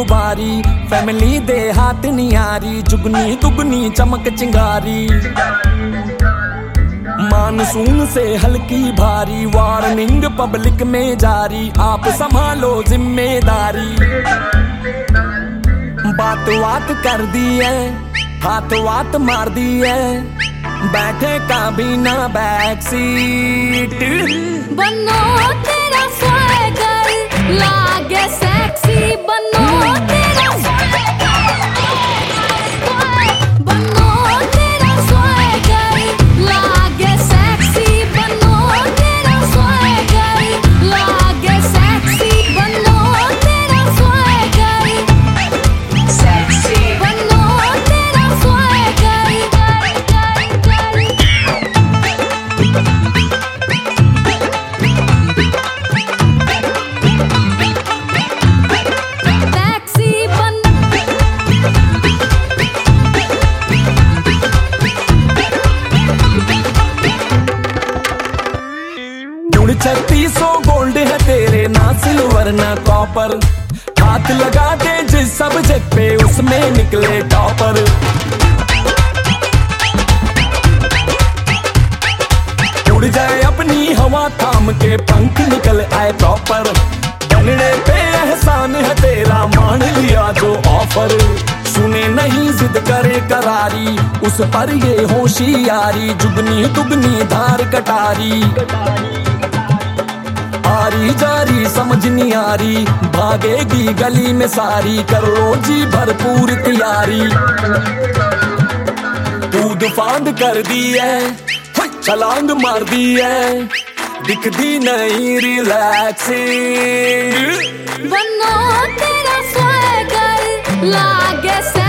गुबारी, family दे हाथ नियारी, जुगनी दुगनी चमक चिंगारी। मानसून से हल्की भारी, वार्निंग पब्लिक में जारी, आप संभालो जिम्मेदारी। बात बात कर दी है, हाथ वात मार दी है, बैठे का बिना बैक सीट। बनो तेरा स्वैगर लागे सेक्सी, बनो तेरा स्वैगर, बनो तेरा स्वैगर लागे सेक्सी, बनो तेरा स्वैगर लागे सेक्सी, बनो तेरा स्वैगर सेक्सी, बनो तेरा स्वैगर। गुण 3600 गोल्ड है तेरे, ना सिल्वर ना कॉपर, हाथ लगा दे जिस सब्जेक्ट पे उसमें निकले टॉपर। उड़ जाए अपनी हवा थाम के, पंख निकल आए प्रॉपर, बनने पे एहसान है तेरा, मान लिया जो ऑफर। सुने नहीं जिद करे करारी, उस पर ये होशियारी, जुगनी दुगनी धार कटारी। आरी जारी समझ नहीं आ रही, भागेगी गली में सारी, कर लो जी भरपूर तैयारी। कूद फांद कर दी है, छलांग मार दी है, दिखती नहीं रिलैक्सिंग। बनो तेरा स्वैगर लागे